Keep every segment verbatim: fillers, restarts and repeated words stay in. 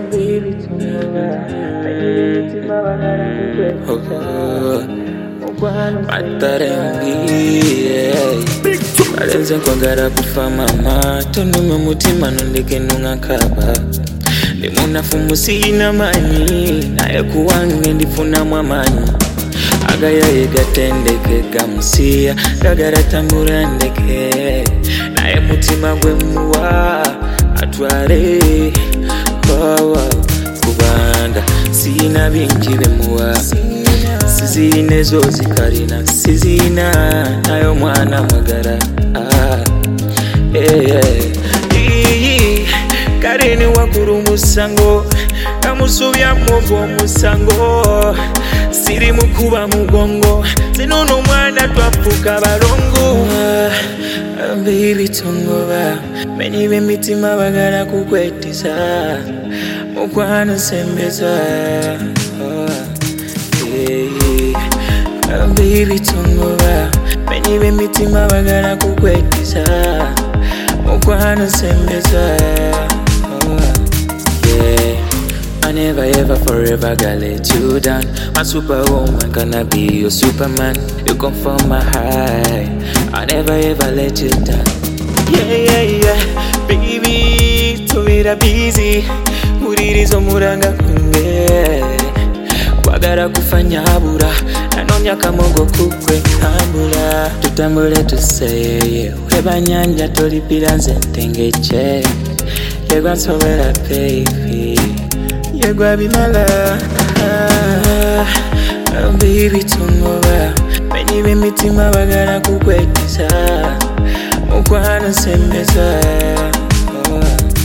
Balenze kwagala kufa mama tonume mutima nondeke nungakaba Limunafumu sina manyi naye kuwange ndifunamu amanyi Agayaye gatendeke gamusiya gagala tambula ndeke naye mutima gwe muwa atwale oh, oh. Kubanga sina bingi bemuwa Sizine zo zikarina Sizina nayo mwana mwagara ah, eh, eh. Iyi Karini wakuru musango Kamusubya mwogo musango Siri mukuba mugongo Zinunu mwana twafuka barongo ah, Baby tungoba Meni bemitima bagala kukwetisa Mukwana sembeza oh. Hey, uh, baby tungoba Meni bemitima bagala kukwetisa Mukwana sembeza oh, yeah. I never ever forever gonna let you down My superwoman gonna be your superman You confirm my high I never ever let you down Yeah, yeah, yeah Baby, tubira busy Uririzo muranga kunge Kwagala kufanya bura Nanonya kamogo kukwe kambula Tutambule tuseye Weba nyanja tolipira nze ntengeche Yegwa nsobera baby Yegwa bimala ah, ah, Baby tungoba Meni bemitima bagala kukwetisa Mukwana sembeza oh,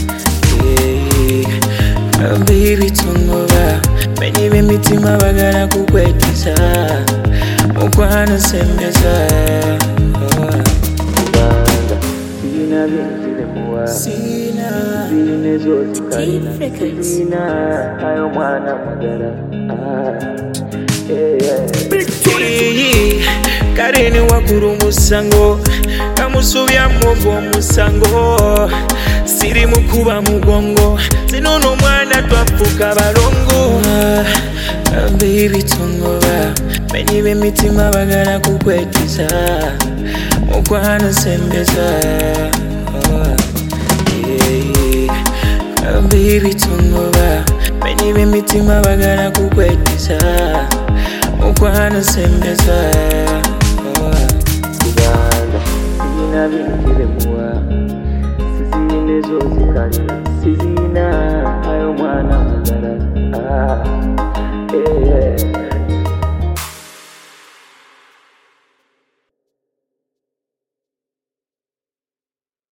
yeah. uh, Baby tungoba Meni bemitima bagala kukwetisa Mukwana sembeza oh. Kubanga Sina binzile muwa Sina Zine zote karina Sina Ayo mwana mwagara ah, yeah, yeah. Iyi Karini wakuru musango Kamusubya mwogo musango Siri mukuba mugongo Zinunu mwana twafuka barongo ah, Baby tungoba Meni bemitima bagala kukwetisa Mukwana sembeza oh, yeah. uh, Baby tungoba Meni bemitima bagala kukwetisa Mukwana sembeza oh, Kubanga Sina bingi bemuwa Sizine zo zikarina Sizina ayo mwana mwagara ah.